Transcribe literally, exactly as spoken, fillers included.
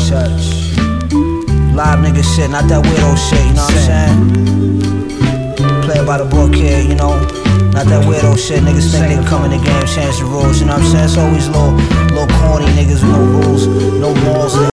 church. Live nigga shit, not that weirdo shit, you know what I'm saying? Play by the book here, you know. Not that weirdo shit, niggas think they can come in the game, change the rules, you know what I'm saying? It's always little, little corny niggas with no rules, no morals.